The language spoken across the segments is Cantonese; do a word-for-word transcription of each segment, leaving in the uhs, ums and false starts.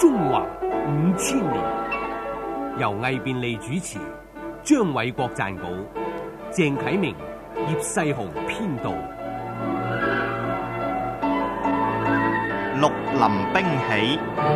中華五千年，由魏便利主持，張偉國撰稿，鄭啟明、葉世雄編導。 綠林兵起。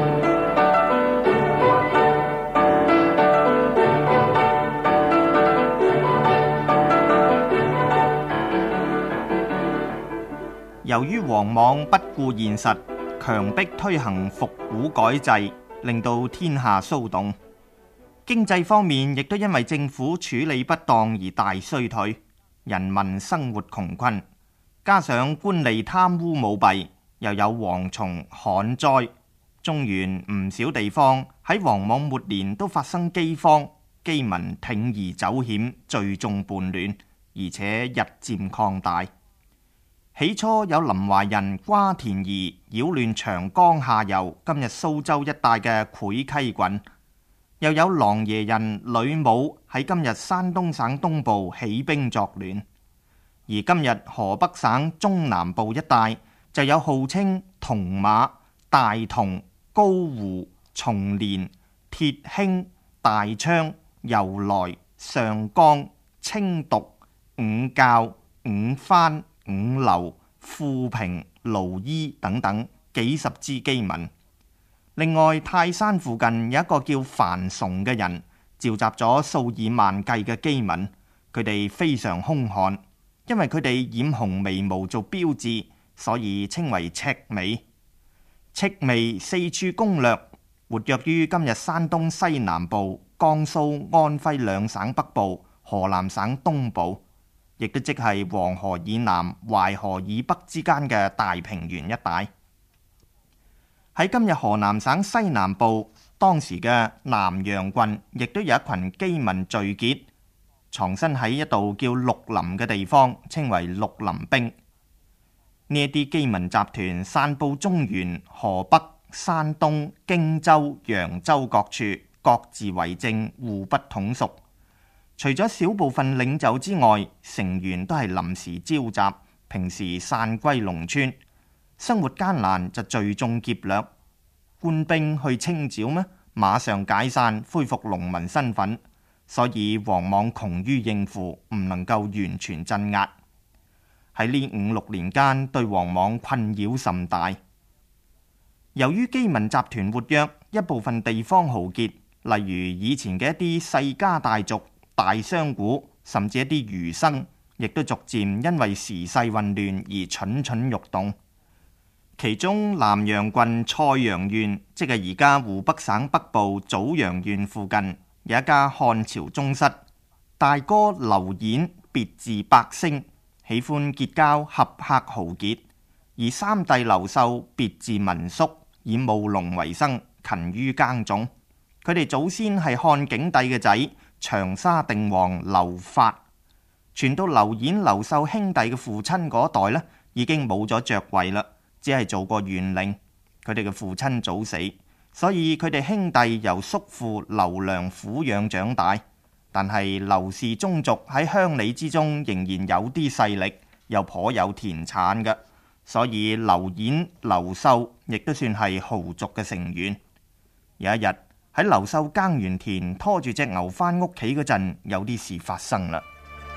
由於王莽不顧現實，強迫推行復古改制，令到天下騷動。經濟方面亦都因為政府處理不當而大衰退，人民生活窮困，加上官吏貪污舞弊，又有蝗蟲旱災，中原唔少地方喺王莽末年都發生饑荒，饑民鋌而走險，聚眾叛亂，而且日漸擴大。起初有林懷人、瓜田儀擾亂長江下游今日蘇州一帶嘅會稽郡，又有琅琊人呂武喺今日山東省東部起兵作亂，而今日河北省中南部一帶就有號稱銅馬、大同、高湖、松連、鐵興、大昌、由來、上江、清毒、五教、五番、五流、富平、盧伊等等幾十支饑民。另外，泰山附近有一個叫樊崇嘅人，召集咗數以萬計嘅饑民，佢哋非常兇悍，因為佢哋染紅眉毛做標誌，所以稱為赤眉。赤眉四處攻略，活躍於今日山東西南部、江蘇、安徽兩省北部、河南省東部，亦都即係黃河以南、淮河以北之間嘅大平原一帶。喺今日河南省西南部，當時嘅南陽郡，亦都有一群饑民聚結，藏身喺一度叫綠林嘅地方，稱為綠林兵。呢一啲饑民集團散佈中原、河北、山東、荊州、揚州各處，各自為政，互不統屬。除咗少部分領袖之外，成員都係臨時召集，平時散歸農村，生活艱難就聚眾劫掠。官兵去清剿咩？馬上解散，恢復農民身份，所以王莽窮於應付，唔能夠完全鎮壓。喺呢五六年間，對王莽困擾甚大。由於饑民集團活躍，一部分地方豪傑，例如以前嘅一啲世家大族、大商賈，甚至一啲儒生，亦都逐漸因為時勢混亂而蠢蠢欲動。其中南陽郡蔡陽縣，即係而家湖北省北部棗陽縣附近，有一家漢朝宗室，大哥劉演，別字百升，喜歡結交俠客豪傑；而三弟劉秀，別字文叔，以務農為生，勤於耕種。佢哋祖先係漢景帝嘅仔，長沙定王劉發。傳到劉演、劉秀兄弟嘅父親嗰代呢，已經冇咗爵位啦，只係做過縣令。佢哋嘅父親早死，所以佢哋兄弟由叔父劉良撫養長大。但係劉氏宗族喺鄉里之中仍然有啲勢力，又頗有田產嘅，所以劉演、劉秀亦都算係豪族嘅成員。有一日喺劉秀耕完田，拖住隻牛返屋企嗰陣，有啲事發生啦。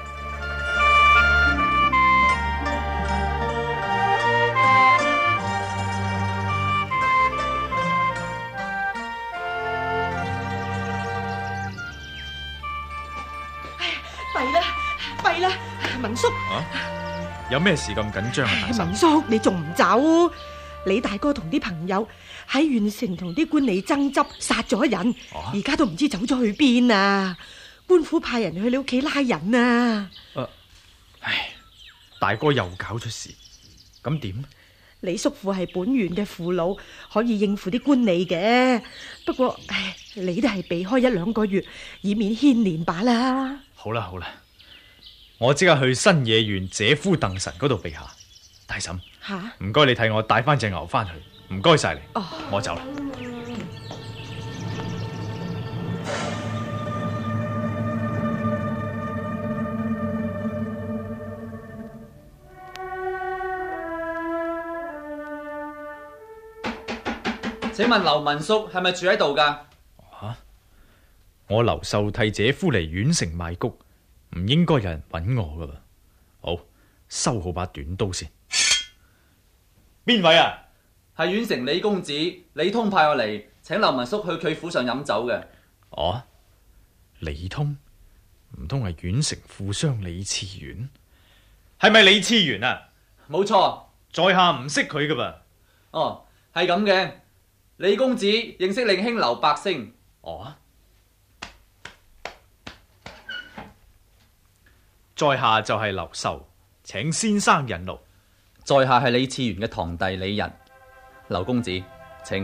弊啦，弊啦，文叔， 啊，有咩事咁緊張啊？大嬸， 文叔你仲唔走？李大哥同啲朋友喺縣城同啲官吏爭執，殺咗人，而家、啊、都唔知走咗去邊啊！官府派人去你屋企拉人啊！ 啊唉，大哥又搞出事，咁點？ 李叔父係本縣嘅父老，可以應付啲官吏嘅，不過唉，你都係避開一兩個月，以免牽連罷啦。 好啦好啦，我即刻去新野縣姐夫鄧臣嗰度避下。大嬸，吓，唔該你替我帶翻隻牛翻去，唔該晒你。哦，我走啦。 請問劉文叔係咪住喺度噶？ 吓，我劉秀替姐夫嚟縣城賣谷，唔應該有人揾我噶。好，收好把短刀先。邊位啊？ 係縣城李公子李通派我嚟，請劉文叔去佢府上飲酒嘅。 哦，李通，唔通係縣城富商李次元？係咪李次元啊？ 冇錯， 在下唔識佢噶噃。 哦，係咁嘅。李公子認識令兄劉百星。 哦，在下就係劉秀，請先生引路。 在下係李次元嘅堂弟李仁。劉公子，請。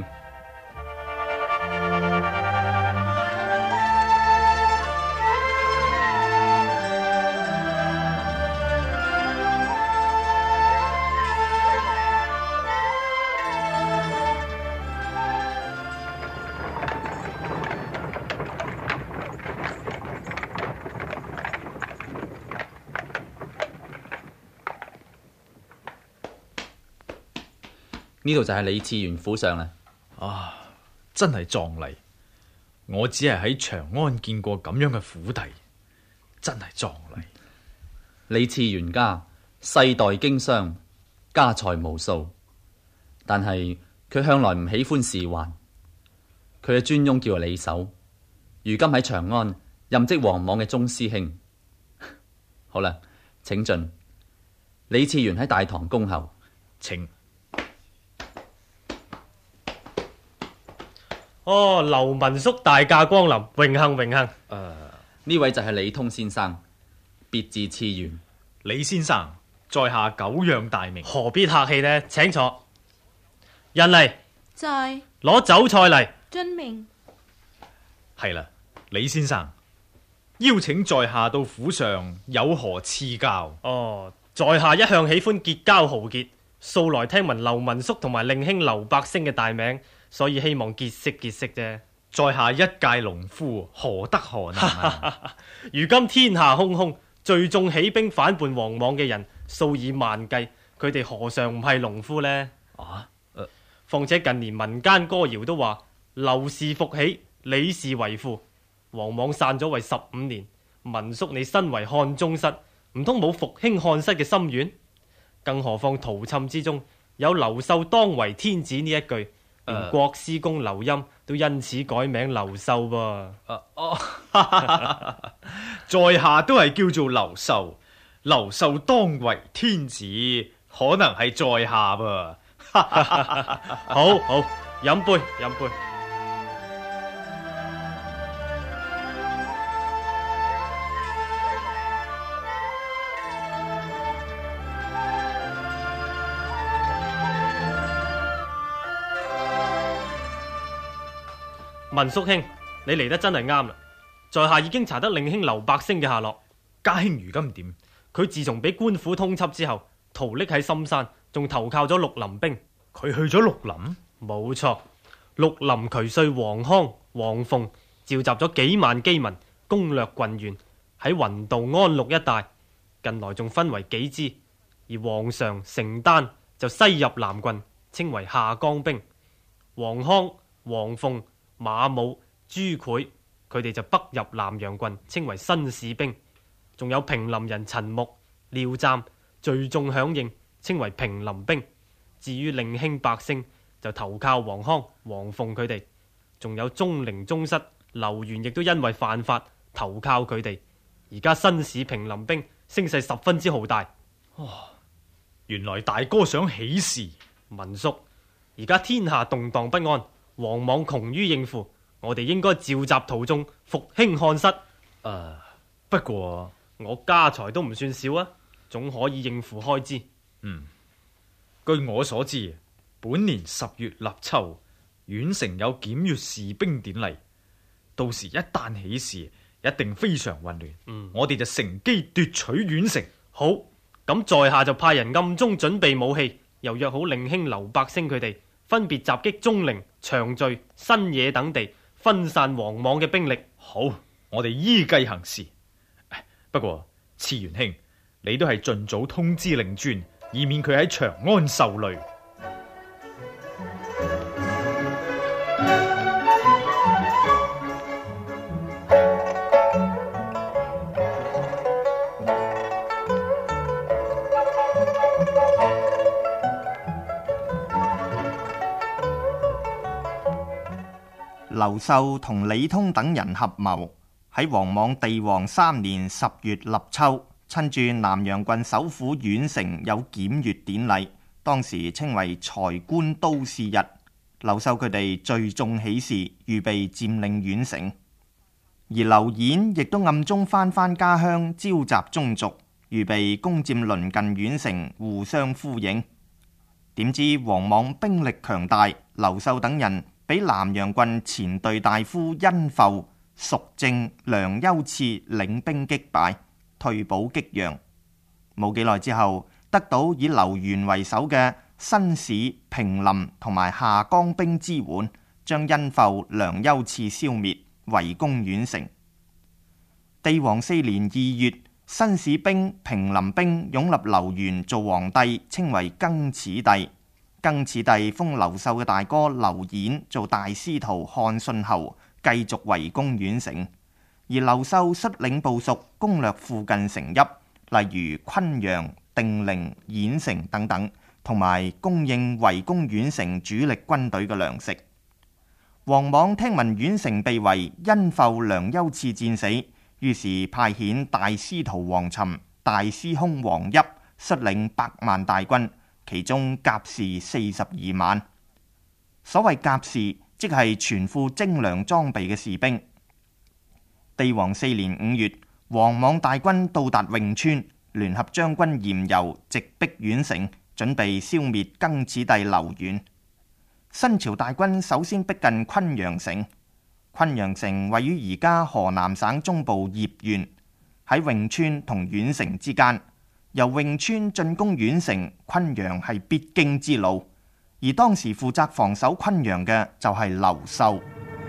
呢度就係李次元府上啦。 啊，真係壯麗！我只係喺長安見過咁樣嘅府邸，真係壯麗。 李次元家世代經商，家財無數，但係佢向來唔喜歡仕宦。佢嘅尊翁叫做李守，如今喺長安任職王莽嘅中書卿。好啦，請進。李次元喺大堂恭候， 請。 哦，劉文叔大駕光臨，榮幸榮幸。誒、 呃，呢位就係李通先生，別字次元。 李先生，在下久仰大名。 何必客氣呢？請坐。人嚟， 在攞酒菜嚟。 遵命。 係啦，李先生，邀請在下到府上，有何賜教？ 哦，在下一向喜歡結交豪傑，素來聽聞劉文叔同埋令兄劉百星嘅大名，所以希望結識結識啫。 在下一介農夫，何德何能啊？ 如今天下洶洶，聚眾起兵反叛王莽嘅人數以萬計，佢哋何嘗唔係農夫呢？ 啊，呃、 況且近年民間歌謠都話劉氏復起，李氏為父。王莽散咗為十五年，文叔你身為漢中室，唔通冇復興漢室嘅心願？更何況陶衾之中有劉秀當為天子呢一句，連國師公劉欽都因此改名劉秀噃。 啊哦，在下都係叫做劉秀，劉秀當為天子，可能係在下噃。 好好，飲杯飲杯。文叔兄，你嚟得真係啱啦！在下已經查得令兄劉百星嘅下落。 家兄如今點？ 佢自從俾官府通緝之後，逃匿喺深山，仲投靠咗綠林兵。 佢去咗綠林？ 冇錯，綠林渠帥黃康、黃鳳召集咗幾萬機民，攻略郡縣，喺雲道安陸一帶。近來仲分為幾支，而皇常成丹就西入南郡，稱為下江兵。黃康、黃鳳、馬武、朱棧，佢哋就北入南陽郡，稱為新市兵。仲有平林人陳木、廖湛聚眾響應，稱為平林兵。至於令兄百星就投靠黃康、黃鳳佢哋。仲有中陵宗室劉元，亦都因為犯法投靠佢哋。而家新市平林兵聲勢十分之浩大。 哇！原來大哥想起事。 文叔，而家天下動蕩不安，王莽窮於應付，我哋應該召集途眾復興漢室。誒、 呃，不過我家財都唔算少啊，總可以應付開支。 嗯，據我所知，本年十月立秋，縣城有檢閱士兵典禮，到時一旦起事，一定非常混亂。嗯，我哋就乘機奪取縣城。 好，咁在下就派人暗中準備武器，又約好令兄劉百星佢哋分別襲擊中陵、長聚、新野等地，分散王莽嘅兵力。 好，我哋依計行事。不過次元兄，你都係盡早通知令尊，以免佢喺長安受累。 劉秀同李通等人合謀，喺王莽地王三年十月立秋，趁住南陽郡首府縣城有檢閱典禮，當時稱為才官都試日。劉秀佢哋聚眾起事，預備佔領縣城。而劉演亦都暗中翻返家鄉，召集宗族，預備攻佔鄰近縣城，互相呼應。點知王莽兵力強大，劉秀等人俾南陽郡前隊大夫殷阜、蜀正、梁丘賜領兵擊敗，退保激陽。冇幾耐之後，得到以劉元為首嘅新市、平林同埋下江兵支援，將殷阜、梁丘賜消滅，圍攻縣城。地王四年二月，新市兵、平林兵擁立劉元做皇帝，稱為更始帝。更始帝封劉秀嘅大哥劉演做大司徒漢信侯，繼續圍攻縣城。而劉秀率領部屬攻略附近城邑，例如昆陽、定陵、兗城等等，同埋供應圍攻縣城主力軍隊嘅糧食。王莽聽聞縣城被圍，殷阜、梁丘賜戰死，於是派遣大司徒王尋、大司空王邑率領百萬大軍，其中甲士四十二萬。所謂甲士，即係全副精良裝備嘅士兵。地王四年五月，王莽大軍到達潁川，聯合將軍嚴柔直逼縣城，準備消滅更始帝劉元。新朝大軍首先逼近昆陽城。昆陽城位於而家河南省中部葉縣，喺潁川同縣城之間。由潁川進攻縣城，昆陽係必經之路。而當時負責防守昆陽嘅就係劉秀。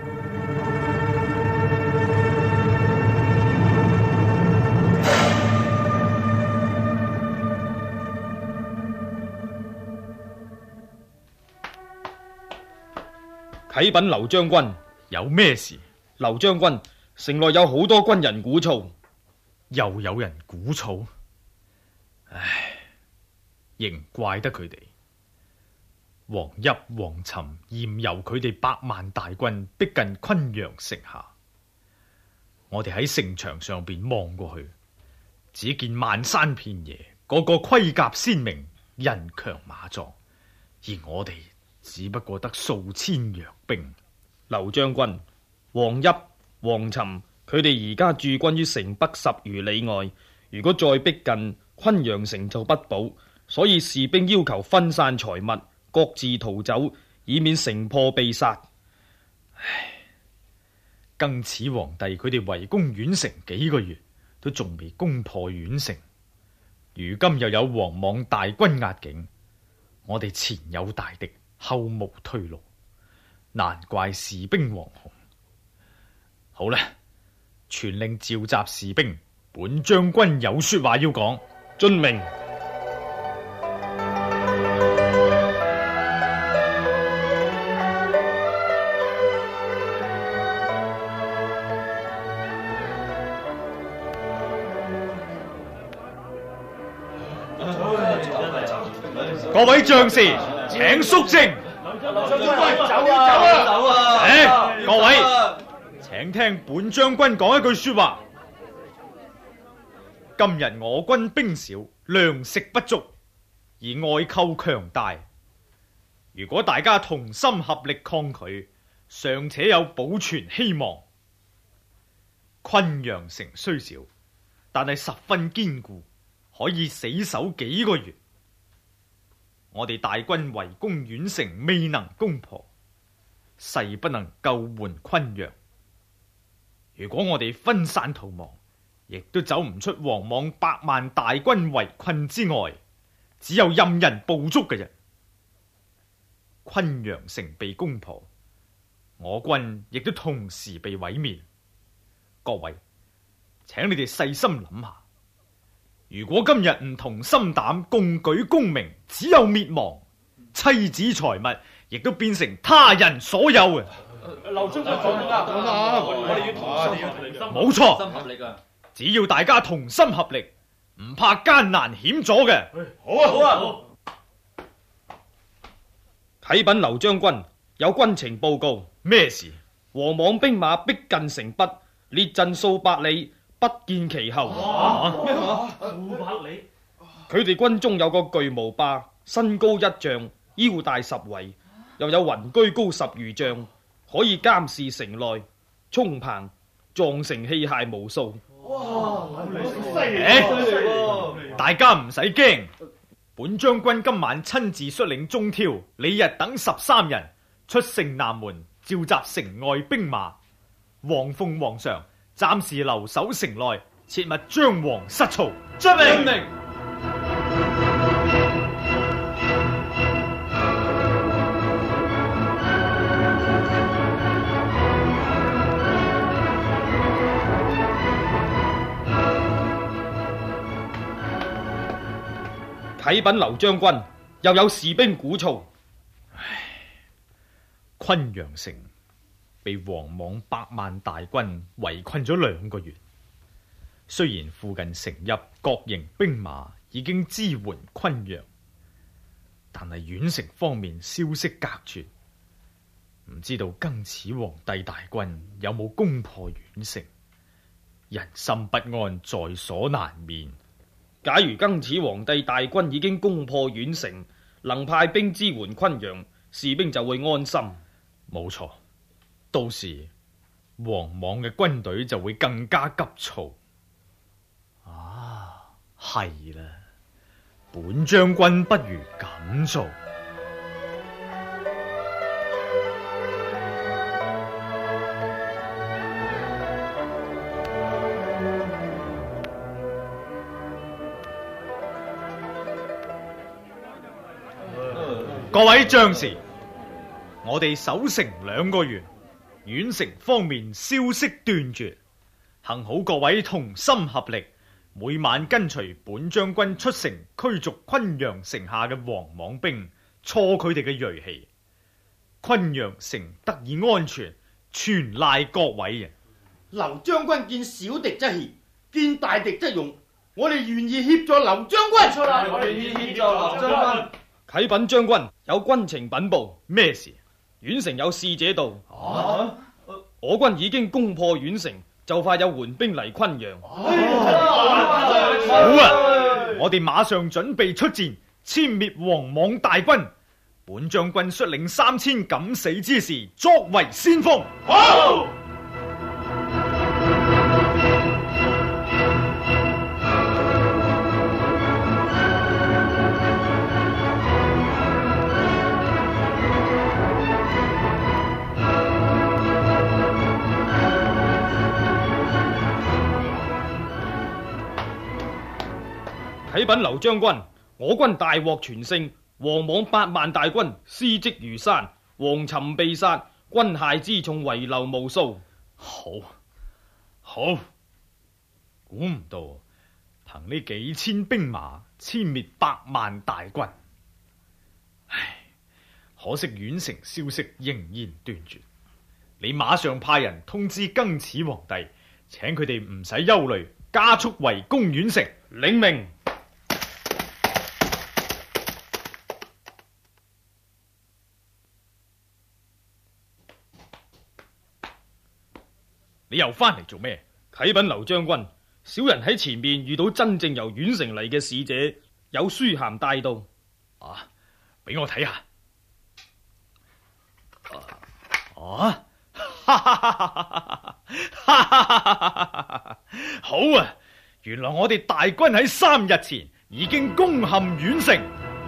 啟稟劉將軍， 有咩事？ 劉將軍，城內有好多軍人鼓噪。 又有人鼓噪？唉，仍怪得佢哋。王邑、王尋、嚴柔佢哋百萬大軍逼近昆陽城下，我哋喺城牆上邊望過去，只見漫山遍野，個個盔甲鮮明，人強馬壯，而我哋只不過得數千弱兵。 劉將軍，王邑、王尋佢哋而家駐軍於城北十餘里外，如果再逼近昆陽城就不保，所以士兵要求分散財物，各自逃走，以免城破被殺。 唉，更始皇帝佢哋圍攻縣城幾個月，都仲未攻破縣城，如今又有王莽大軍壓境，我哋前有大敵，後無退路，難怪士兵惶恐。好啦，傳令召集士兵，本將軍有說話要講。 遵命。 各位將士，請肅靜。 走啊！走啊！ 誒，各位，請聽本將軍講一句說話。今日我軍兵少，糧食不足，而外寇強大。如果大家同心合力抗拒，尚且有保存希望。昆陽城雖小，但係十分堅固，可以死守幾個月。我哋大軍圍攻縣城，未能攻破，誓不能救援昆陽。如果我哋分散逃亡，亦都走唔出王莽百萬大軍圍困之外，只有任人捕捉嘅啫。昆陽城被攻破，我軍亦都同時被毀滅。各位，請你哋細心諗下，如果今日唔同心膽共舉功名，只有滅亡，妻子財物亦都變成他人所有嘅。 劉將軍講得啱，講得啱，我哋要同心合力。 冇錯，只要大家同心合力，唔怕艱難險阻嘅。 好啊，好啊。 啟稟劉將軍，有軍情報告。 咩事？ 王莽兵馬逼近城北，列陣數百里，不見其後。 咩話？ 數百里？ 佢哋軍中有個巨無霸，身高一丈，腰大十圍，又有雲居高十餘丈，可以監視城內，衝棚撞成器械無數。 哇！ 大家唔使驚，本將軍今晚親自率領中挑、李日等十三人出城南門，召集城外兵馬。王奉皇上暫時留守城內，切勿張皇失措。 遵命。 啟稟劉將軍，又有士兵鼓噪。 昆陽城被王莽百萬大軍圍困咗兩個月，雖然附近城邑各營兵馬已經支援昆陽，但係縣城方面消息隔絕，唔知道更始皇帝大軍有冇攻破縣城，人心不安在所難免。 假如更始皇帝大軍已經攻破縣城，能派兵支援昆陽，士兵就會安心。 冇錯，到時王莽嘅軍隊就會更加急躁。啊，係啦，本將軍不如咁做。各位將士，我哋守城兩個月，縣城方面消息斷絕，幸好各位同心合力，每晚跟隨本將軍出城驅逐昆陽城下嘅王莽兵，挫佢哋嘅銳氣。昆陽城得以安全，全賴各位啊！ 劉將軍見小敵則協，見大敵則勇，我哋願意協助劉將軍。出嚟，我哋願意協助劉將軍。 啟稟將軍，有軍情稟報。 咩事？ 縣城有使者到。 啊！ 我軍已經攻破縣城，就快有援兵嚟昆陽。 好啊！我哋馬上準備出戰，殲滅王莽大軍。本將軍率領三千敢死之士，作為先鋒。 好！ 啟稟劉將軍，我軍大獲全勝，王莽八萬大軍屍積如山，王尋被殺，軍械輜重遺留無數。 好，好，估唔到憑呢幾千兵馬殲滅百萬大軍。唉，可惜縣城消息仍然斷絕。你馬上派人通知更始皇帝，請佢哋唔使憂慮，加速圍攻縣城。 領命。 你又翻嚟做咩？ 啟稟劉將軍，小人喺前面遇到真正由縣城嚟嘅使者，有書函帶到。 啊，俾我睇下。啊，哈哈哈哈好啊！原來我哋大軍喺三日前已經攻陷縣城。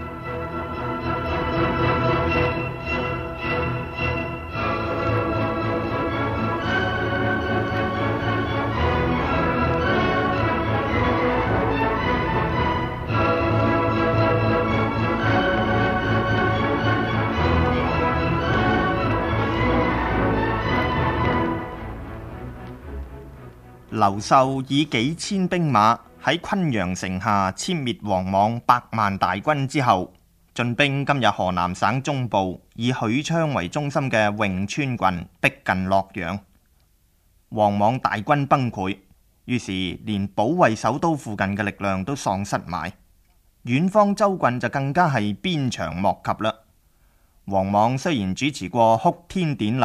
劉秀以幾千兵馬喺昆陽城下殲滅王莽百萬大軍之後，進兵今日河南省中部以許昌為中心嘅潁川郡，逼近洛陽。王莽大軍崩潰，於是連保衛首都附近嘅力量都喪失埋，遠方州郡就更加係鞭長莫及啦。王莽雖然主持過哭天典禮，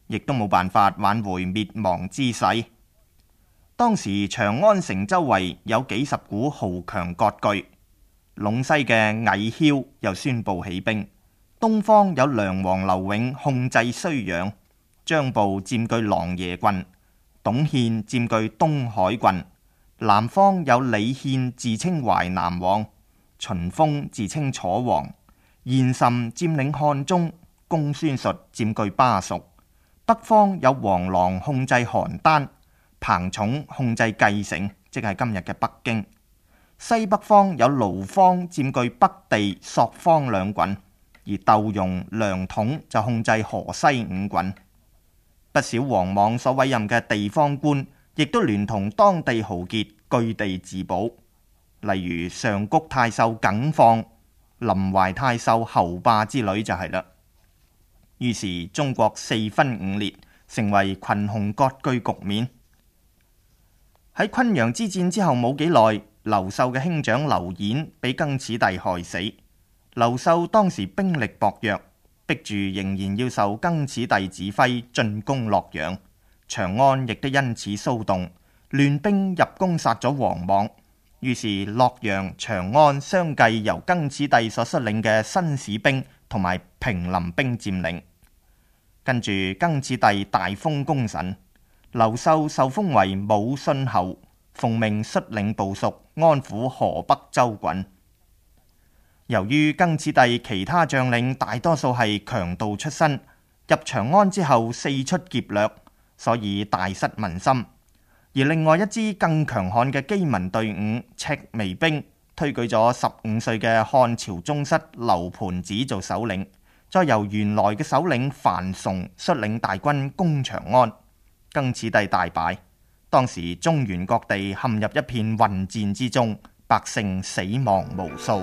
亦都冇辦法挽回滅亡之勢。當時長安城周圍有幾十股豪強割據，隴西嘅魏囂又宣布起兵，東方有梁王劉永控制睢陽，張部佔據琅琊郡，董憲佔據東海郡，南方有李憲自稱淮南王，秦風自稱楚王，嚴岑佔領漢中，公孫述佔據巴蜀，北方有黃狼控制邯鄲，彭寵控制蓟城，即係今日嘅北京。西北方有盧方佔據北地、朔方兩郡，而竇融、梁統就控制河西五郡。不少王莽所委任嘅地方官，亦都聯同當地豪傑據地自保，例如上谷太守耿放、臨淮太守侯霸之類就係啦。於是中國四分五裂，成為群雄割據局面。喺昆陽之戰之後冇幾耐，劉秀嘅兄長劉演被更始帝害死。劉秀當時兵力薄弱，逼住仍然要受更始帝指揮進攻洛陽，長安亦都因此騷動，亂兵入宮殺咗王莽。於是洛陽、長安相繼由更始帝所率領嘅新使兵同埋平林兵佔領。跟住更始帝大封功臣，劉秀受封為武信侯，奉命率領部屬安撫河北州郡。由於更始帝其他將領大多數係強盜出身，入長安之後四出劫掠，所以大失民心。而另外一支更強悍嘅機民隊伍赤眉兵，推舉咗十五歲嘅漢朝宗室劉盤子做首領，再由原來嘅首領樊崇率領大軍攻長安。更始帝大敗，當時中原各地陷入一片混戰之中，百姓死亡無數。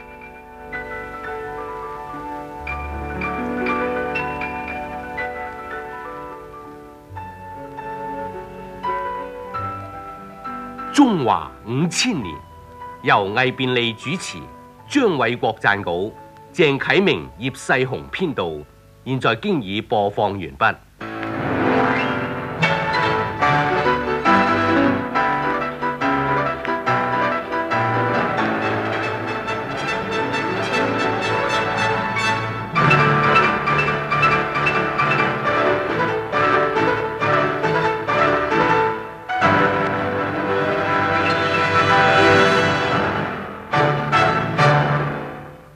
中華五千年，由魏便利主持，張偉國撰稿，鄭啟明、葉世雄編導。現在經已播放完畢。